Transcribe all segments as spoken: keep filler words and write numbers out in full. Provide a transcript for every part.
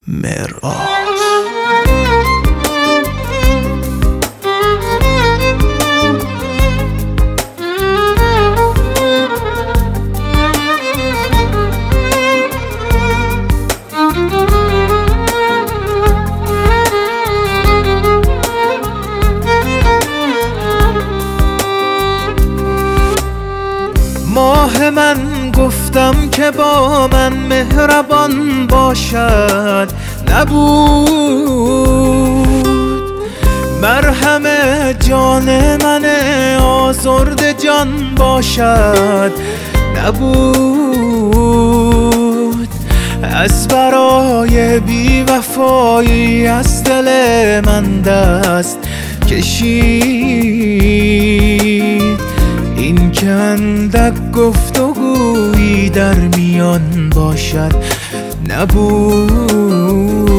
مرآت. ماه من گفتم که با من مهربان باشد، نبود. مرهم جان من آزرده جان باشد، نبود. از برای بی وفایی از دل من دست کشید. این که اندک گفتگویی در میان باشد، نبود.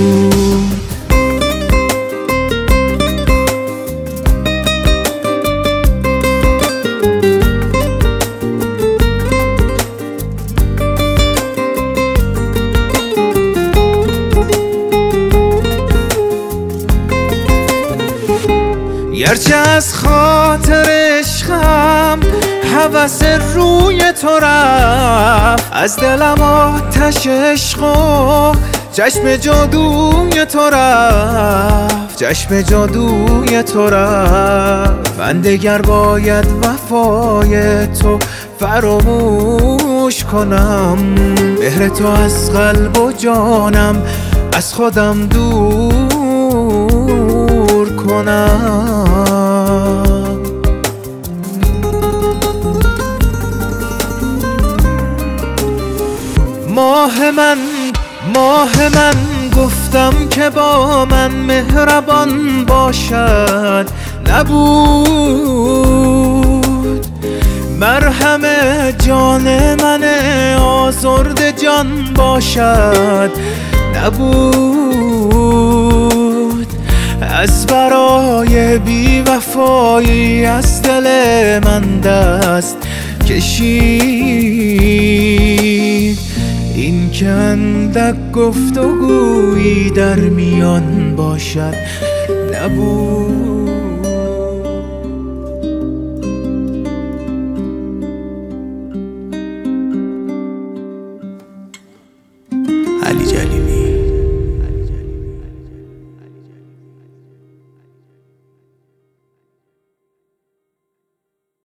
گرچه از خاطر عشقم هوس روی تو رفت، از دلم آتش عشق و چشم جادوی تو رفت، چشم جادوی تو رفت. من دگر باید وفای تو فراموش کنم، مهر تو از قلب و جانم از خودم دور کنم. ماه من ماه من گفتم که با من مهربان باشد، نبود. مرهم جان من آزرده جان باشد، نبود. از برای بی وفایی از دل من دست کشید. این که اندک گفتگویی در میان باشد، نبود. علی جلیلی.